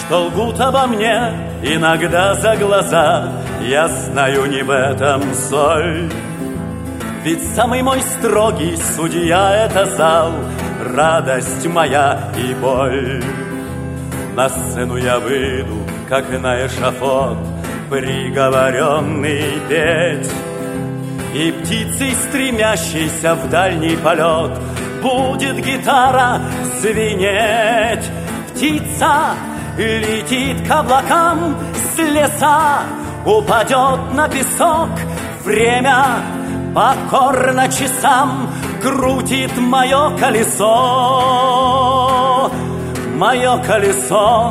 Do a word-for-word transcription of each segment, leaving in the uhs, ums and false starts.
что лгут обо мне иногда за глаза. Я знаю, не в этом соль, ведь самый мой строгий судья — это зал, радость моя и боль. На сцену я выйду, как на эшафот, приговоренный петь, и птицей, стремящейся в дальний полет, будет гитара звенеть. Птица летит к облакам с леса, упадет на песок. Время покорно часам крутит мое колесо, мое колесо.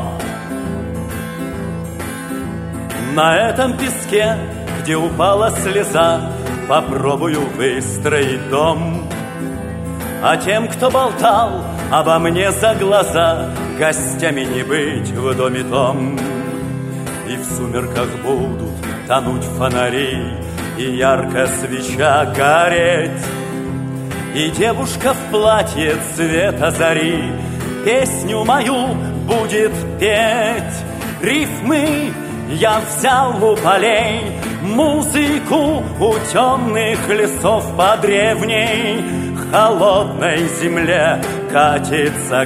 На этом песке, где упала слеза, попробую выстроить дом. А тем, кто болтал обо мне за глаза, гостями не быть в доме том. И в сумерках будут тонуть фонари, и яркая свеча гореть, и девушка в платье цвета зари песню мою будет петь. Рифмы я взял у полей, музыку у темных лесов. По древней холодной земле катится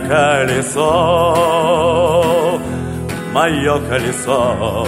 колесо, мое колесо.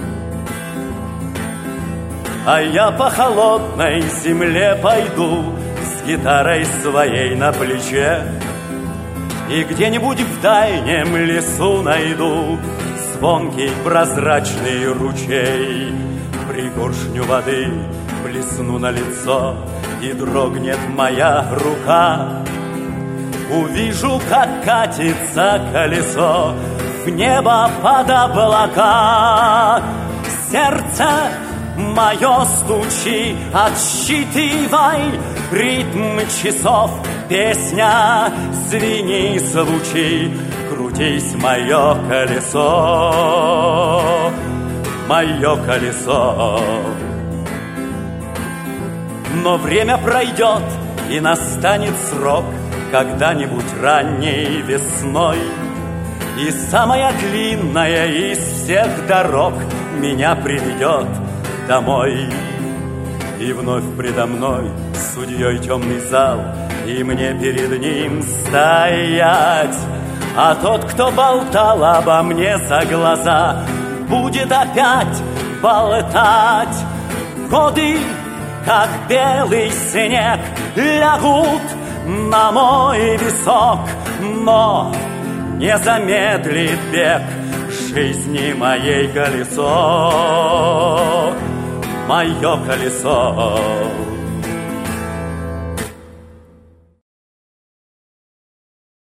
А я по холодной земле пойду с гитарой своей на плече, и где-нибудь в дальнем лесу найду звонкий прозрачный ручей. Пригоршню воды плесну на лицо, и дрогнет моя рука. Увижу, как катится колесо в небо под облака. Сердце мое стучи, отсчитывай ритм часов. Песня звени, звучи, крутись, мое колесо, мое колесо. Но время пройдет, и настанет срок, когда-нибудь ранней весной, и самая длинная из всех дорог меня приведет домой. И вновь предо мной судьей темный зал, и мне перед ним стоять. А тот, кто болтал обо мне за глаза, будет опять болтать. Годы, как белый снег, лягут на мой висок, но не замедлит бег жизни моей колесо, мое колесо.